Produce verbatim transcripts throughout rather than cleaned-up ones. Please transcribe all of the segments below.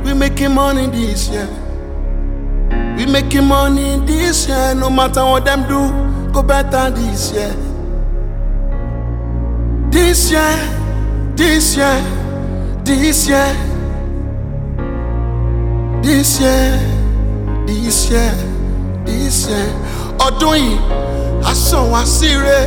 We making money this year. We making money this year. No matter what them do, go better this year. This year, this year, this year, this year, this year, this year. Ọdún yìí, a sàn wá síre,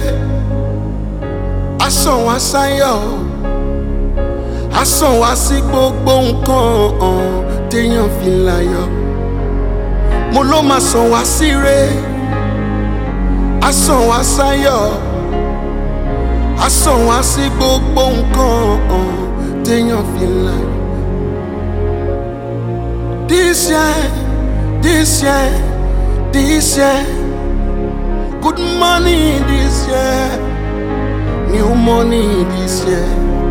a sàn wá sáyọ̀, a sàn wá sí gbogbo nǹkan téèyàn fi láyọ̀. Mo ló máa sàn wá síre, a sàn wá sáyọ̀, a sàn wá sí gbogbo nǹkan téèyàn fi láyọ̀. This year, this year, this year, good money this year, new money this year.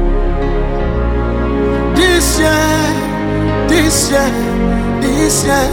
This year, this year, this year,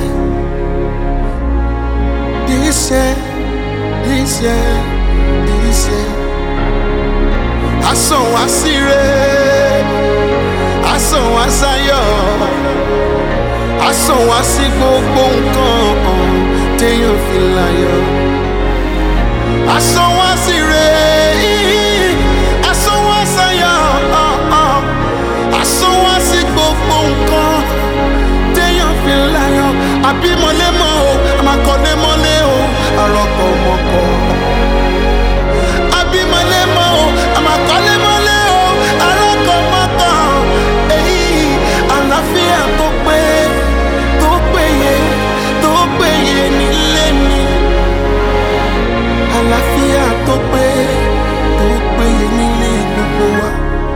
this year, this year, this year. I saw I see red, I saw I saw I saw I see gbogbo nǹkan téèyàn fi láyọ̀. I saw I see red, I saw I saw I saw I see gbogbo nǹkan téèyàn fi láyọ̀. Àbí mọ́lé mọ́ o, àmàkọ́lé mọ́lé o, àròkọ̀ mọ́kọ́. Àbí mọ́lé mọ́ o, àmàkọ́lé mọ́lé o, àròkọ̀ mọ́kọ́. Èyí àlàáfíà tó pé, tó péye, tó péye nílé mi. Àlàáfíà tó pé, tó péye nílé gbogbo wa.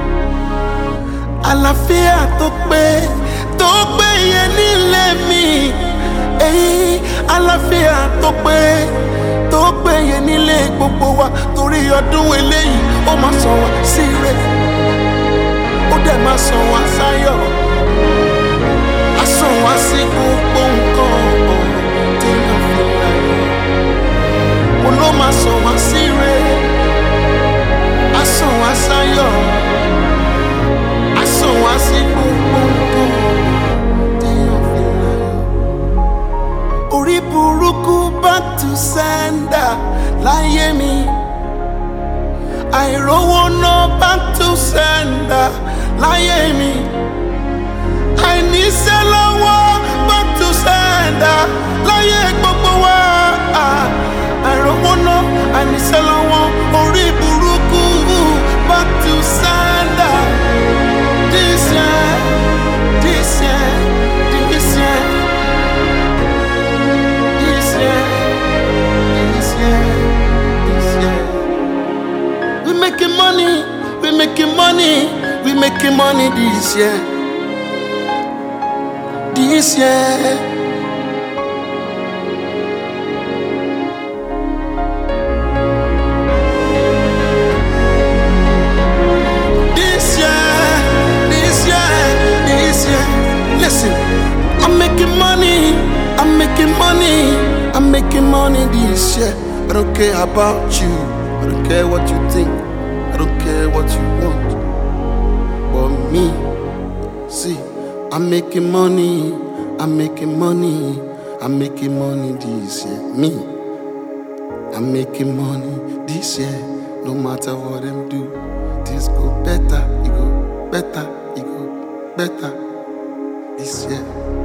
Àlàáfíà tó pé, tó péye nílé mi. Èyí àlàáfíà tó pé, tó péye nílé gbogbo wa. Torí ọdún eléyìí ó máa sàn wá síre, ó dẹ̀ máa sàn wá sáyọ̀, á sàn wá sí gbogbo nǹkan téèyàn fi láyọ̀. Mo ló máa sàn wá síre, á sàn wá sáyọ̀, á sàn wá sí gbogbo nǹkan téèyàn fi láyọ̀. Orí burúkú back to sender láyé mi. Àìrówó ná back to sender láyé mi. Àìníṣẹ́ lọ́wọ́ back to sender láyé gbogbo wa. Àìrówó ná, àìníṣẹ́ lọ́wọ́, orí burúkú back to sender. This year, this year, this year, this year, this year, this year. We making money, we making money, we making money this year. This year. This year, this year, this year. Listen, I'm making money, I'm making money, I'm making money this year. I don't care about you, I don't care what you think, I don't care what you want. But me, see, I'm making money, I'm making money, I'm making money this year. Me, I'm making money this year. No matter what them do, this go better, it go better, it go better this year.